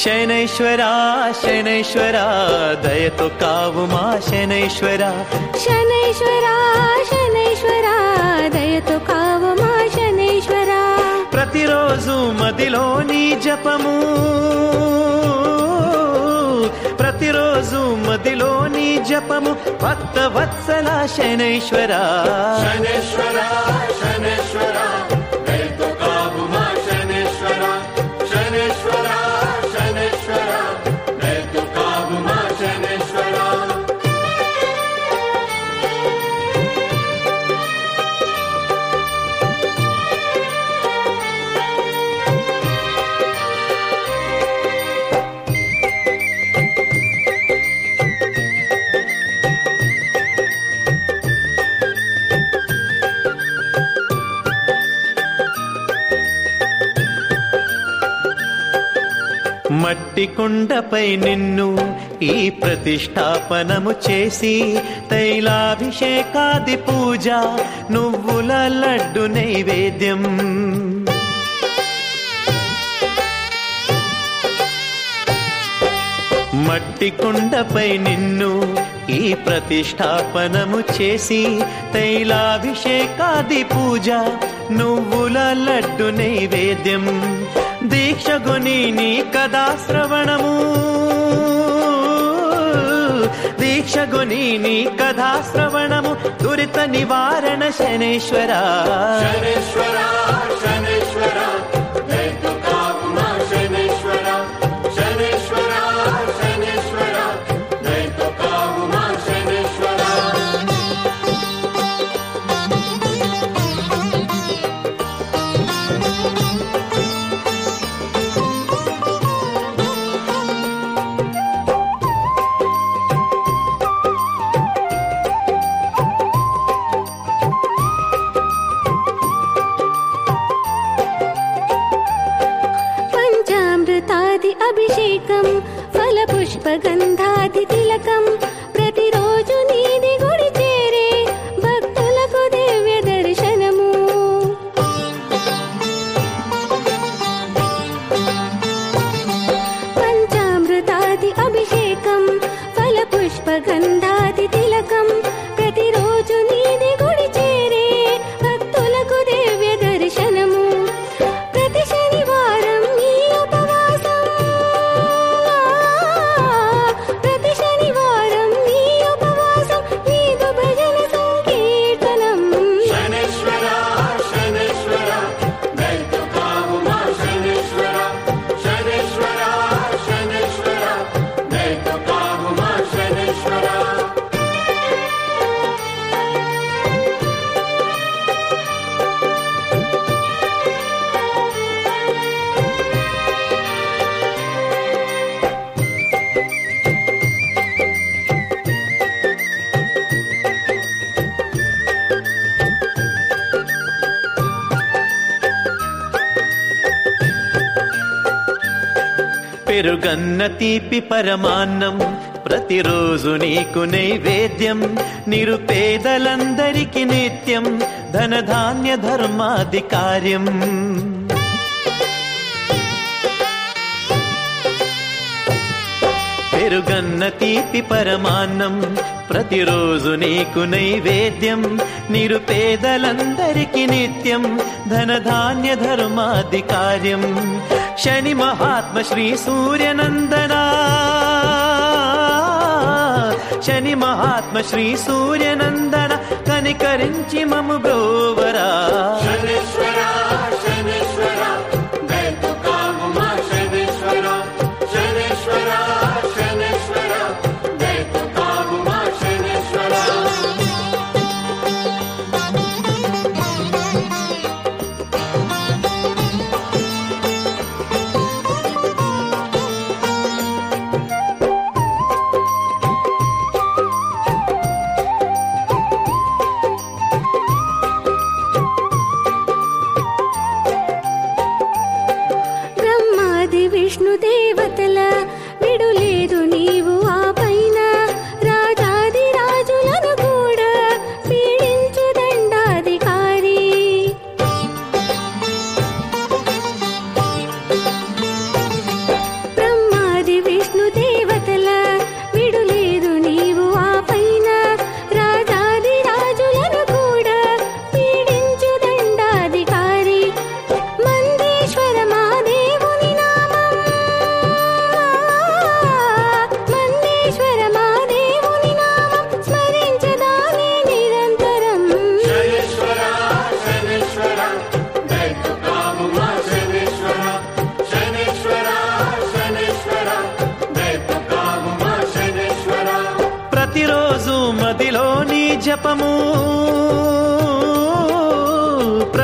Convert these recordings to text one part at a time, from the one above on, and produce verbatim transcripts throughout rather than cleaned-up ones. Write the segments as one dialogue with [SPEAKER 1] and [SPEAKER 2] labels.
[SPEAKER 1] శనైశ్వరా శనైశ్వరా దయతో కావుమా శనైశ్వరా.
[SPEAKER 2] శనైశ్వరా శనైశ్వరా దయతో కావుమా శనైశ్వరా.
[SPEAKER 1] ప్రతిరోజు మదిలో నీ జపము, ప్రతిరోజు మదిలో నీ జపము భక్త వత్సల శనైశ్వరా.
[SPEAKER 3] శనైశ్వరా శనైశ్వరా దయతో కావుమా శనైశ్వరా. శనైశ్వరా శనైశ్వరా దయతో కావుమా శనైశ్వరా.
[SPEAKER 1] మట్టి కుండపై నిన్ను ఈ ప్రతిష్టాపనము చేసి తైలాభిషేకాది పూజ నువ్వుల లడ్డు నైవేద్యం. మట్టి కుండపై నిన్ను ఈ ప్రతిష్టాపనము చేసి తైలాభిషేకాది పూజ నువ్వుల లడ్డు నైవేద్యం. దీక్షగుని నీ కదా శ్రవణము, దీక్షగుని నీ కథా శ్రవణము దురిత నివారణ శనైశ్వరా.
[SPEAKER 3] శనైశ్వరా శనైశ్వరా దయతో కావుమా శనైశ్వరా. శనైశ్వరా శనైశ్వరా దయతో కావుమా శనైశ్వరా.
[SPEAKER 2] పంచామృతాది అభిషేకం ఫల పుష్ప గంధాది తిలకం ప్రతిరోజు నీది గుడి చేరే భక్తులకు దివ్య దర్శనము. పంచామృతాది అభిషేకం ఫల పుష్ప గంధాది తిలకం ప్రతిరోజు నీది గుడి చేరే భక్తులకు దివ్య దర్శనము. ప్రతి శనివారం నీ ఉపవాసం, ప్రతి శనివారం నీ ఉపవాసం నీదు భజన సంకీర్తనం.
[SPEAKER 3] శనైశ్వరా శనైశ్వరా దయతో కావుమా శనైశ్వరా. శనైశ్వరా శనైశ్వరా దయతో కావుమా శనైశ్వరా.
[SPEAKER 1] పెరుగన్న తీపి పరమాన్నం ప్రతిరోజు నీకు నైవేద్యం. నిరుపేదలందరికి నిత్యం ధనధాన్య ధర్మాది కార్యం. పెరుగన్న తీపి పరమాన్నం ప్రతిరోజు నీకు నైవేద్యం. నిరుపేదలందరికి నిత్యం ధనధాన్య ధర్మాది కార్యం. శని మహాత్మ శ్రీ సూర్యనందనా, శని మహాత్మ శ్రీ సూర్యనందన కనికరించి మము బ్రోవరా.
[SPEAKER 3] శనైశ్వరా శనైశ్వరా దయతో కావుమా శనైశ్వరా. శనైశ్వరా శనైశ్వరా దయతో కావుమా శనైశ్వరా.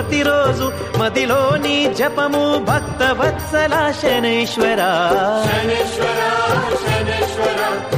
[SPEAKER 1] ప్రతిరోజు మదిలోని జపము భక్త వత్సల శనైశ్వర
[SPEAKER 3] శనీశ్వర శనీశ్వర